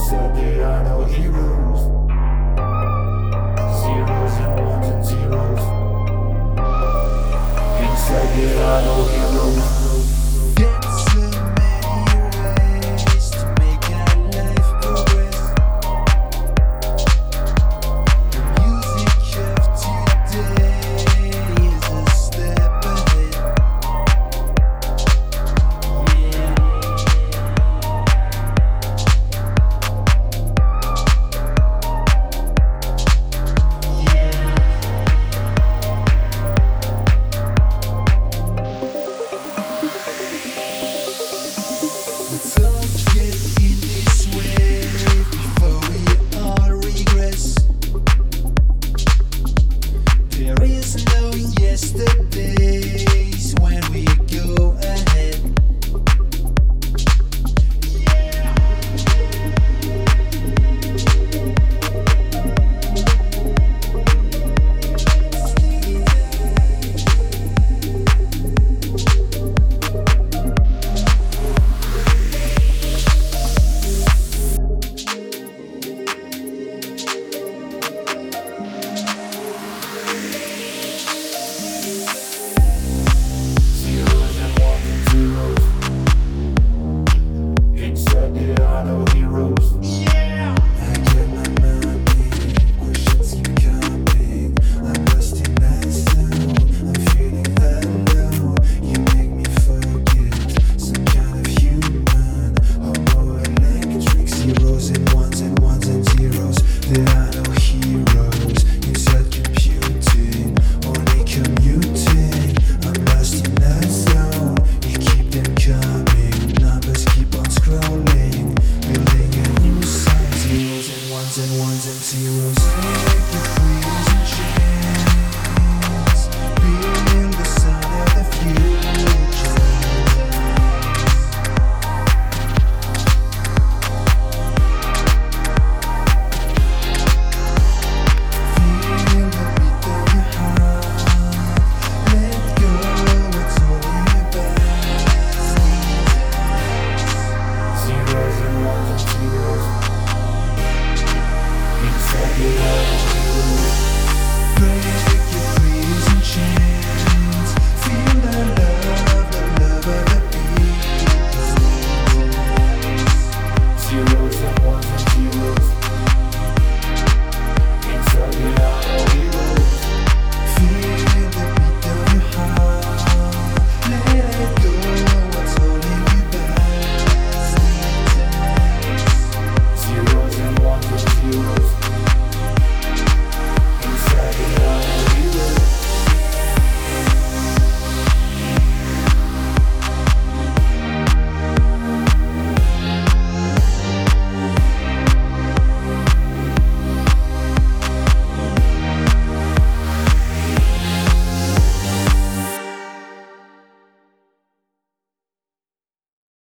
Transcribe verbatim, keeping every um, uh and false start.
said there are no heroes. Zeros and ones and zeros. Inside there are no heroes. Yesterdays when we go ahead. Zeros and ones and ones and zeros. There are no heroes inside computing, only commuting. I'm lost in that zone. You keep them coming, numbers keep on scrolling, building a new sign. Zeros and ones and ones and zeros. Take the freeze and chance, being the sun of the future. Zeros and ones and zeros.